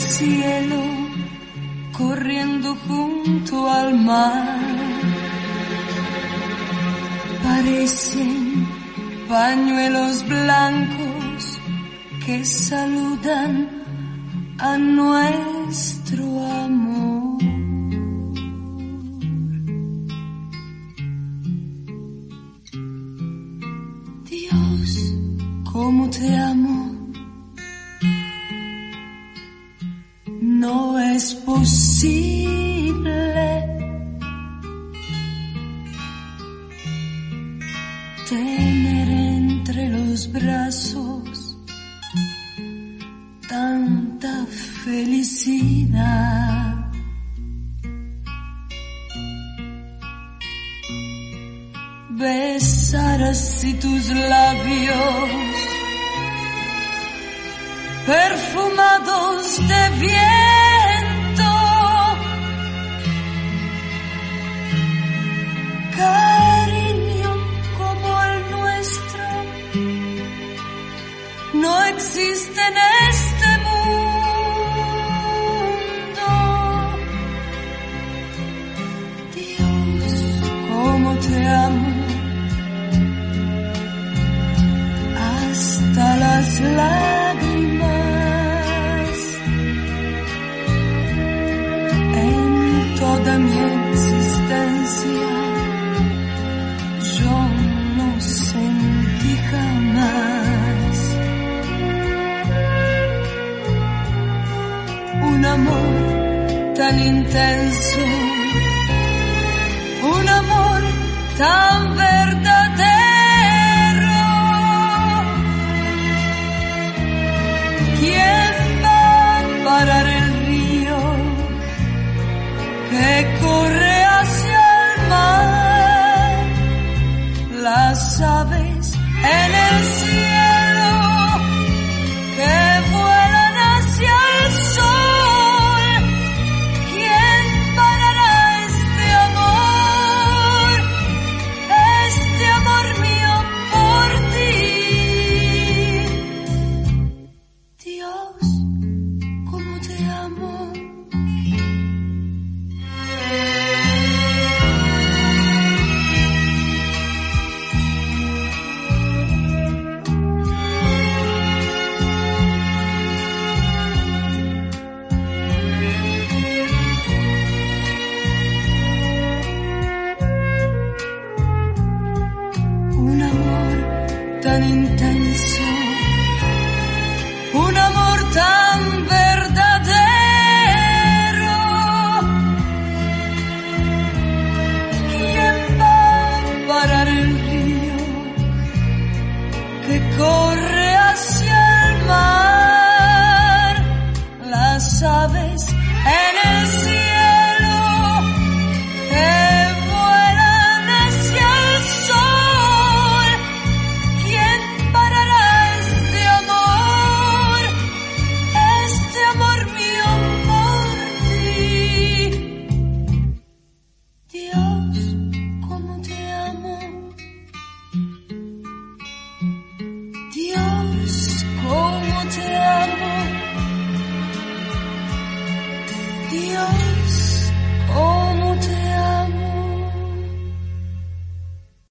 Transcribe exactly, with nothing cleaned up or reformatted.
cielo, corriendo junto al mar. Parecen pañuelos blancos que saludan a nuestro amor. Dios, cómo te amo. No es posible tener entre los brazos tanta felicidad. Besar así tus labios perfumados de viento, cariño como el nuestro no existe en este mundo. Dios, cómo te amo, hasta las lágrimas. Toda mi existencia yo no sentí jamás un amor tan intenso, un amor tan verdadero. ¿Quién va a parar el río que corre hacia el mar? Las aves en el cielo que vuelan hacia el sol. ¿Quién parará este amor, este amor mío por ti? Dios, cómo te amo. Tan intenso, un amor tan verdadero. ¿Quién va a parar el río que corre hacia el mar? Las aves en el cielo que vuelan hacia el sol. Amor mío por ti, Dios.